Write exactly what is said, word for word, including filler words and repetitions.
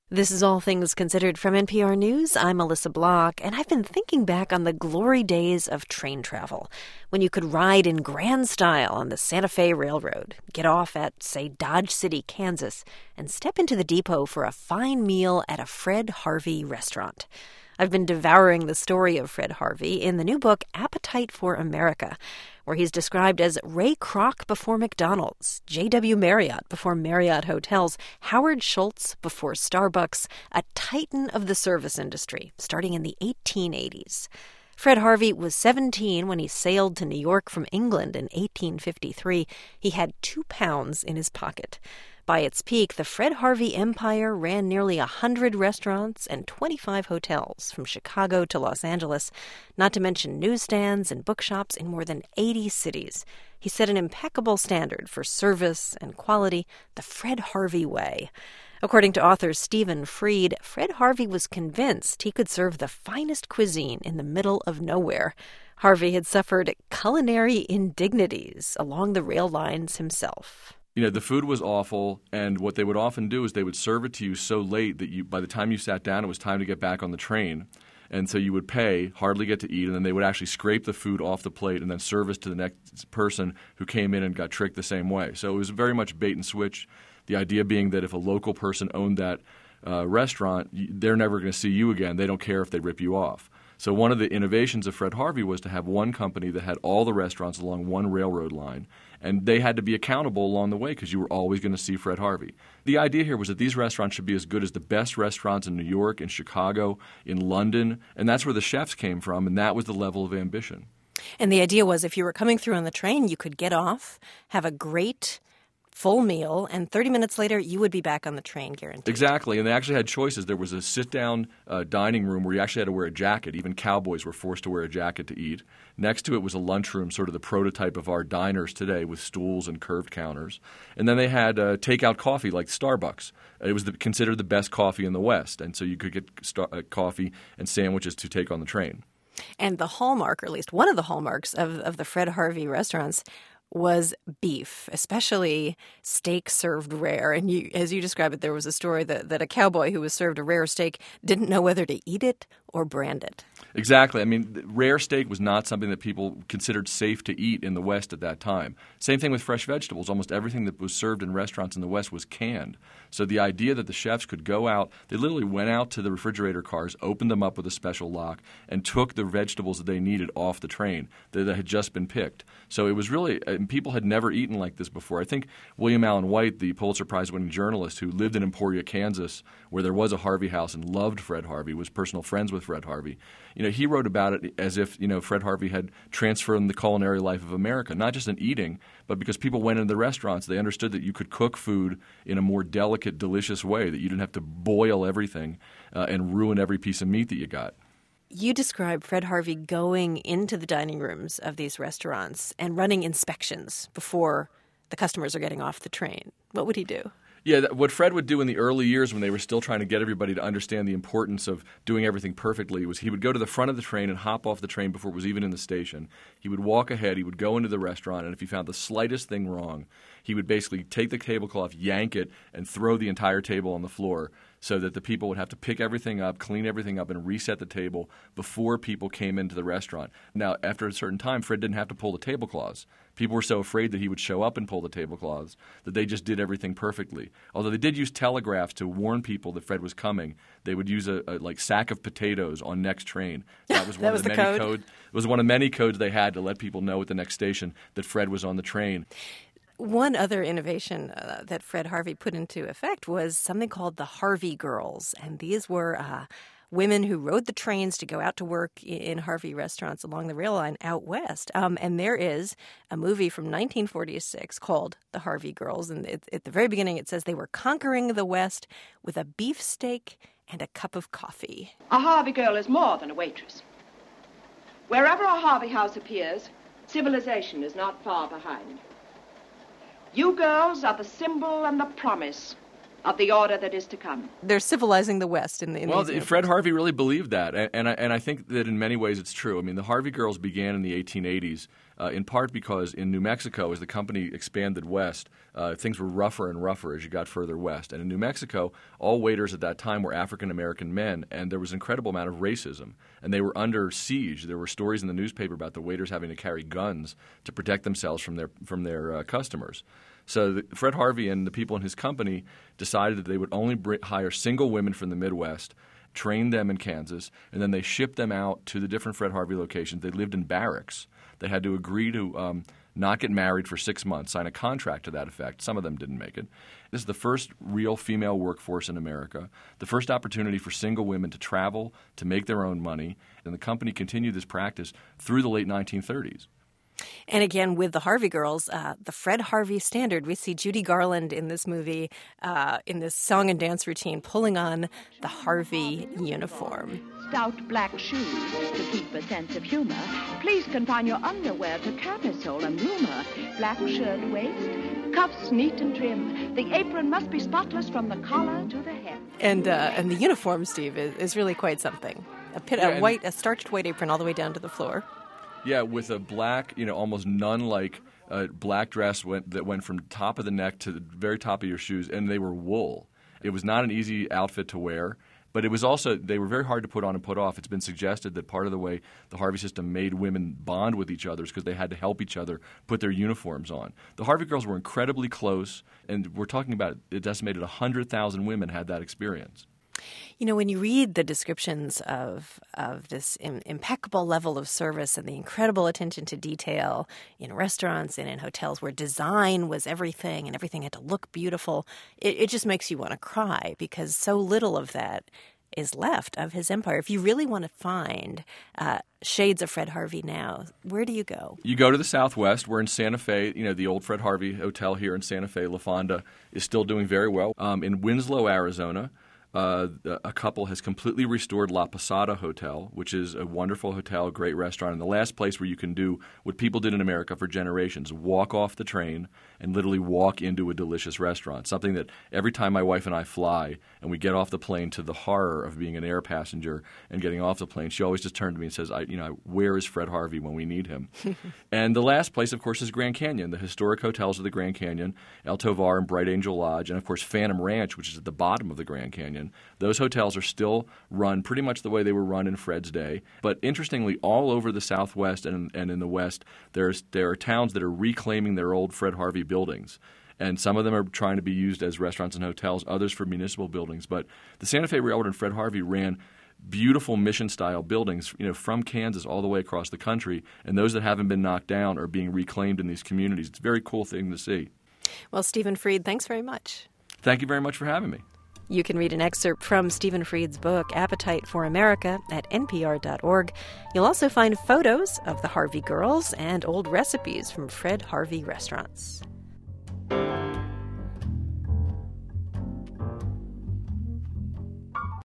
This is All Things Considered from N P R News. I'm Melissa Block, and I've been thinking back on the glory days of train travel, when you could ride in grand style on the Santa Fe Railroad, get off at, say, Dodge City, Kansas, and step into the depot for a fine meal at a Fred Harvey restaurant. I've been devouring the story of Fred Harvey in the new book Appetite for America, where he's described as Ray Kroc before McDonald's, J W Marriott before Marriott Hotels, Howard Schultz before Starbucks, a titan of the service industry, starting in the eighteen eighties. Fred Harvey was seventeen when he sailed to New York from England in eighteen fifty-three. He had two pounds in his pocket. By its peak, the Fred Harvey empire ran nearly one hundred restaurants and twenty-five hotels from Chicago to Los Angeles, not to mention newsstands and bookshops in more than eighty cities. He set an impeccable standard for service and quality, the Fred Harvey way. According to author Stephen Fried, Fred Harvey was convinced he could serve the finest cuisine in the middle of nowhere. Harvey had suffered culinary indignities along the rail lines himself. You know, the food was awful, and what they would often do is they would serve it to you so late that you, by the time you sat down, it was time to get back on the train. And so you would pay, hardly get to eat, and then they would actually scrape the food off the plate and then serve it to the next person who came in and got tricked the same way. So it was very much bait and switch, the idea being that if a local person owned that uh, restaurant, they're never going to see you again. They don't care if they rip you off. So one of the innovations of Fred Harvey was to have one company that had all the restaurants along one railroad line, and they had to be accountable along the way because you were always going to see Fred Harvey. The idea here was that these restaurants should be as good as the best restaurants in New York, in Chicago, in London, and that's where the chefs came from, and that was the level of ambition. And the idea was if you were coming through on the train, you could get off, have a great full meal, and thirty minutes later, you would be back on the train, guaranteed. Exactly, and they actually had choices. There was a sit-down uh, dining room where you actually had to wear a jacket. Even cowboys were forced to wear a jacket to eat. Next to it was a lunchroom, sort of the prototype of our diners today, with stools and curved counters. And then they had uh, takeout coffee like Starbucks. It was the, considered the best coffee in the West, and so you could get star- uh, coffee and sandwiches to take on the train. And the hallmark, or at least one of the hallmarks of, of the Fred Harvey restaurants, was beef, especially steak served rare. And you, as you describe it, there was a story that, that a cowboy who was served a rare steak didn't know whether to eat it or brand it. Exactly. I mean, rare steak was not something that people considered safe to eat in the West at that time. Same thing with fresh vegetables. Almost everything that was served in restaurants in the West was canned. So the idea that the chefs could go out, they literally went out to the refrigerator cars, opened them up with a special lock, and took the vegetables that they needed off the train that had just been picked. So it was really, and people had never eaten like this before. I think William Allen White, the Pulitzer Prize-winning journalist who lived in Emporia, Kansas, where there was a Harvey house and loved Fred Harvey, was personal friends with Fred Harvey. You know, he wrote about it as if, you know, Fred Harvey had transformed the culinary life of America, not just in eating, but because people went into the restaurants, they understood that you could cook food in a more delicate, delicious way, that you didn't have to boil everything uh, and ruin every piece of meat that you got. You describe Fred Harvey going into the dining rooms of these restaurants and running inspections before the customers are getting off the train. What would he do? Yeah, what Fred would do in the early years when they were still trying to get everybody to understand the importance of doing everything perfectly was he would go to the front of the train and hop off the train before it was even in the station. He would walk ahead, he would go into the restaurant, and if he found the slightest thing wrong, he would basically take the tablecloth, yank it, and throw the entire table on the floor so that the people would have to pick everything up, clean everything up, and reset the table before people came into the restaurant. Now, after a certain time, Fred didn't have to pull the tablecloths. People were so afraid that he would show up and pull the tablecloths that they just did everything perfectly. Although they did use telegraphs to warn people that Fred was coming, they would use a, a like sack of potatoes on next train. That was one that was of the, the many code. codes. It was one of many codes they had to let people know at the next station that Fred was on the train. One other innovation uh, that Fred Harvey put into effect was something called the Harvey Girls. And these were uh, women who rode the trains to go out to work in Harvey restaurants along the rail line out west. Um, and there is a movie from nineteen forty-six called The Harvey Girls. And it, at the very beginning, it says they were conquering the West with a beefsteak and a cup of coffee. A Harvey girl is more than a waitress. Wherever a Harvey house appears, civilization is not far behind. You girls are the symbol and the promise of the order that is to come. They're civilizing the West in the in Well, these Fred Harvey really believed that, and, and, I, and I think that in many ways it's true. I mean, the Harvey Girls began in the eighteen eighties, uh, in part because in New Mexico, as the company expanded west, uh, things were rougher and rougher as you got further west. And in New Mexico, all waiters at that time were African-American men, and there was an incredible amount of racism. And they were under siege. There were stories in the newspaper about the waiters having to carry guns to protect themselves from their, from their uh, customers. So the, Fred Harvey and the people in his company decided that they would only br- hire single women from the Midwest, train them in Kansas, and then they shipped them out to the different Fred Harvey locations. They lived in barracks. They had to agree to um, not get married for six months, sign a contract to that effect. Some of them didn't make it. This is the first real female workforce in America, the first opportunity for single women to travel, to make their own money, and the company continued this practice through the late nineteen thirties. And again, with the Harvey Girls, uh, the Fred Harvey standard, we see Judy Garland in this movie, uh, in this song and dance routine, pulling on the Harvey uniform. Stout black shoes to keep a sense of humor. Please confine your underwear to camisole and rumor. Black shirt waist, cuffs neat and trim. The apron must be spotless from the collar to the hem. And uh, and the uniform, Steve, is, is really quite something. A, pit, Yeah, a and- white, a starched white apron all the way down to the floor. Yeah, with a black, you know, almost nun-like uh, black dress went, that went from top of the neck to the very top of your shoes, and they were wool. It was not an easy outfit to wear, but it was also, they were very hard to put on and put off. It's been suggested that part of the way the Harvey system made women bond with each other is because they had to help each other put their uniforms on. The Harvey Girls were incredibly close, and we're talking about, it's estimated one hundred thousand women had that experience. You know, when you read the descriptions of of this im- impeccable level of service and the incredible attention to detail in restaurants and in hotels where design was everything and everything had to look beautiful, it, it just makes you want to cry because so little of that is left of his empire. If you really want to find uh, shades of Fred Harvey now, where do you go? You go to the Southwest. We're in Santa Fe. You know, the old Fred Harvey Hotel here in Santa Fe, La Fonda, is still doing very well. Um, in Winslow, Arizona, Uh, a couple has completely restored La Posada Hotel, which is a wonderful hotel, great restaurant, and the last place where you can do what people did in America for generations, walk off the train and literally walk into a delicious restaurant, something that every time my wife and I fly and we get off the plane, to the horror of being an air passenger and getting off the plane, she always just turns to me and says, I, you know, where is Fred Harvey when we need him? And the last place, of course, is Grand Canyon, the historic hotels of the Grand Canyon, El Tovar and Bright Angel Lodge, and, of course, Phantom Ranch, which is at the bottom of the Grand Canyon. Those hotels are still run pretty much the way they were run in Fred's day. But interestingly, all over the Southwest and, and in the West, there's, there are towns that are reclaiming their old Fred Harvey buildings. And some of them are trying to be used as restaurants and hotels, others for municipal buildings. But the Santa Fe Railroad and Fred Harvey ran beautiful mission-style buildings, you know, from Kansas all the way across the country. And those that haven't been knocked down are being reclaimed in these communities. It's a very cool thing to see. Well, Stephen Fried, thanks very much. Thank you very much for having me. You can read an excerpt from Stephen Fried's book, Appetite for America, at N P R dot org. You'll also find photos of the Harvey Girls and old recipes from Fred Harvey restaurants.